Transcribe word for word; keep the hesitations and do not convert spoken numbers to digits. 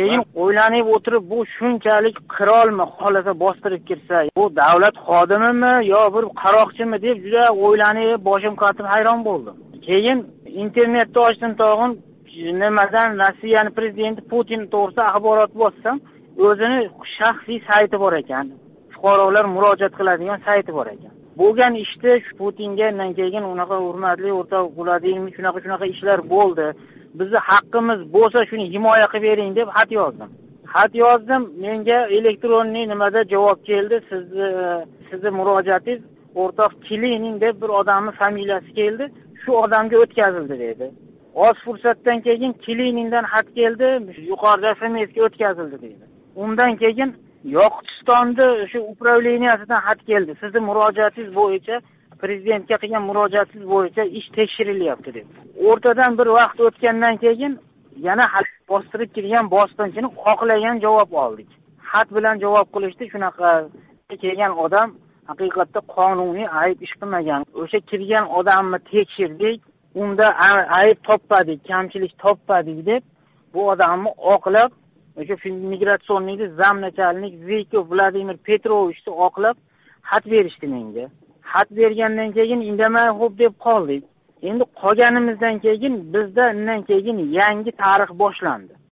keyin o'ylanib o'tirib, bu shunchalik qirolmi, xohlasa bostirib kirsa, bu davlat xodimimi yo bir qaroqchimi deb juda o'ylanib, boshim qotib hayron bo'ldim. Keyin internetda ochdim tog'in, nimadan Rossiyaning prezidenti Putin to'g'risida axborot bossam, o'zini shaxsiy sayti bor ekan. Fuqarolar murojaat qiladigan sayti bor ekan. Bo'lgan ishni shu Putinga keyin unaqa hurmatli o'rta Vladimir shunaqa shunaqa ishlar bo'ldi. Bizni haqqimiz bo'lsa shuni himoya qilib bering deb xat yozdim. Xat yozdim, menga elektronniy nimada javob keldi. Sizni sizni murojaatingiz o'rtoq Kilining deb bir odamning familiyasi keldi. Shu odamga o'tkazildi dedi. Oz fursatdan keyin Kiliningdan xat keldi, yuqorida S M S ga o'tkazildi dedi. Undan keyin Yoqutistonda o'sha upravleniyasidan xat keldi. Sizning murojaatingiz bo'yicha prezidentga qilgan murojaatingiz bo'yicha ish tekshirilyapti deb. O'rtadan bir vaqt o'tgandan keyin yana xat bostirib kirgan bosqinchini oqlagan javob oldik. Xat bilan javob qilishdi, shunaqa kelgan odam haqiqatda qonuniy ayb ish qilmagan. O'sha kirgan odamni tekshirdik, unda ayb topmadik, kamchilik topmadik deb bu odamni oqlab, o'sha migratsionniy zamnachalik Zvikov Vladimir Petrovichni oqlab xat berishdi menga. Xat bergandan keyin indamay xo'p deb qoldik. Endi qolganimizdan keyin bizda undan keyin yangi tarix boshlandi.